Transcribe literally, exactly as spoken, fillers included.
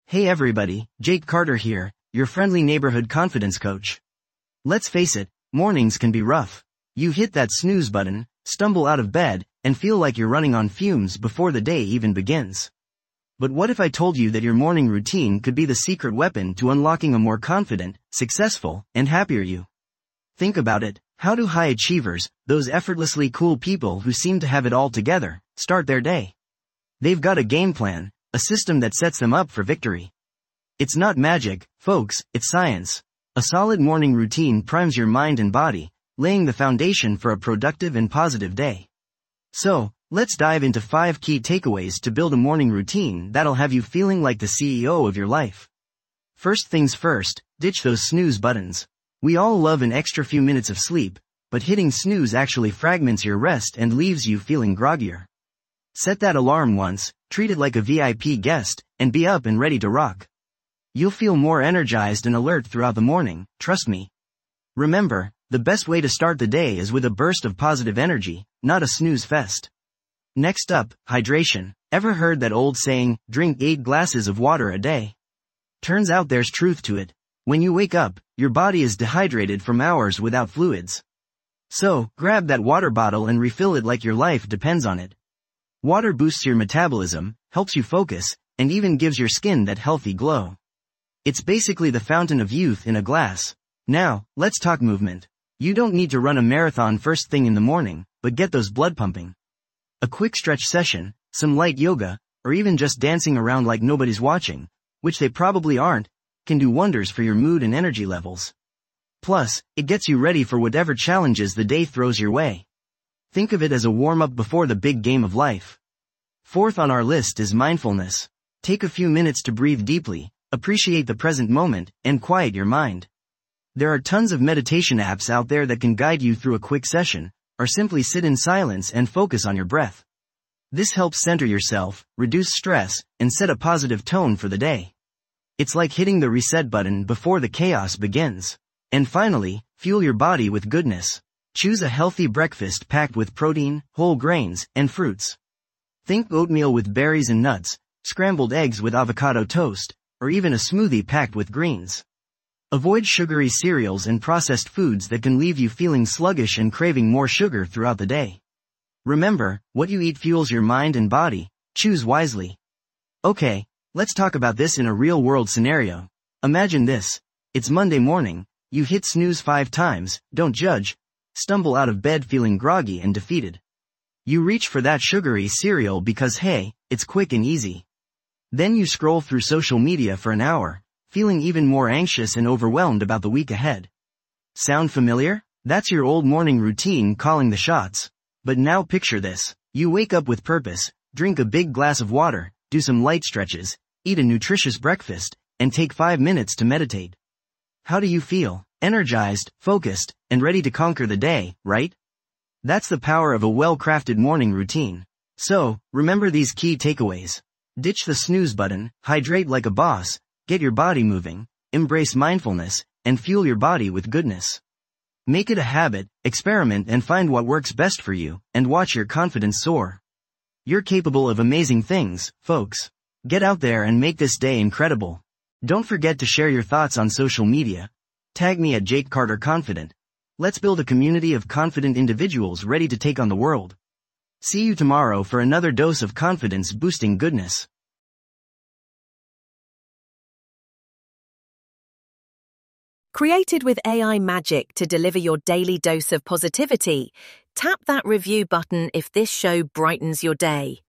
Hey everybody, Jake Carter here, your friendly neighborhood confidence coach. Let's face it, mornings can be rough. You hit that snooze button, stumble out of bed, and feel like you're running on fumes before the day even begins. But what if I told you that your morning routine could be the secret weapon to unlocking a more confident, successful, and happier you? Think about it. How do high achievers, those effortlessly cool people who seem to have it all together, start their day? They've got a game plan, a system that sets them up for victory. It's not magic, folks, it's science. A solid morning routine primes your mind and body, laying the foundation for a productive and positive day. So, let's dive into five key takeaways to build a morning routine that'll have you feeling like the C E O of your life. First things first, ditch those snooze buttons. We all love an extra few minutes of sleep, but hitting snooze actually fragments your rest and leaves you feeling groggier. Set that alarm once, treat it like a V I P guest, and be up and ready to rock. You'll feel more energized and alert throughout the morning, trust me. Remember, the best way to start the day is with a burst of positive energy, not a snooze fest. Next up, hydration. Ever heard that old saying, drink eight glasses of water a day? Turns out there's truth to it. When you wake up, your body is dehydrated from hours without fluids. So, grab that water bottle and refill it like your life depends on it. Water boosts your metabolism, helps you focus, and even gives your skin that healthy glow. It's basically the fountain of youth in a glass. Now, let's talk movement. You don't need to run a marathon first thing in the morning, but get those blood pumping. A quick stretch session, some light yoga, or even just dancing around like nobody's watching, which they probably aren't, can do wonders for your mood and energy levels. Plus, it gets you ready for whatever challenges the day throws your way. Think of it as a warm-up before the big game of life. Fourth on our list is mindfulness. Take a few minutes to breathe deeply, appreciate the present moment, and quiet your mind. There are tons of meditation apps out there that can guide you through a quick session, or simply sit in silence and focus on your breath. This helps center yourself, reduce stress, and set a positive tone for the day. It's like hitting the reset button before the chaos begins. And finally, fuel your body with goodness. Choose a healthy breakfast packed with protein, whole grains, and fruits. Think oatmeal with berries and nuts, scrambled eggs with avocado toast, or even a smoothie packed with greens. Avoid sugary cereals and processed foods that can leave you feeling sluggish and craving more sugar throughout the day. Remember, what you eat fuels your mind and body. Choose wisely. Okay, let's talk about this in a real-world scenario. Imagine this. It's Monday morning, you hit snooze five times, don't judge, stumble out of bed feeling groggy and defeated. You reach for that sugary cereal because hey, it's quick and easy. Then you scroll through social media for an hour, feeling even more anxious and overwhelmed about the week ahead. Sound familiar? That's your old morning routine calling the shots. But now picture this. You wake up with purpose, drink a big glass of water, do some light stretches, eat a nutritious breakfast, and take five minutes to meditate. How do you feel? Energized, focused, and ready to conquer the day, right? That's the power of a well-crafted morning routine. So, remember these key takeaways. Ditch the snooze button, hydrate like a boss, get your body moving, embrace mindfulness, and fuel your body with goodness. Make it a habit, experiment and find what works best for you, and watch your confidence soar. You're capable of amazing things, folks. Get out there and make this day incredible. Don't forget to share your thoughts on social media. Tag me at Jake Carter Confident. Let's build a community of confident individuals ready to take on the world. See you tomorrow for another dose of confidence-boosting goodness. Created with A I magic to deliver your daily dose of positivity, tap that review button if this show brightens your day.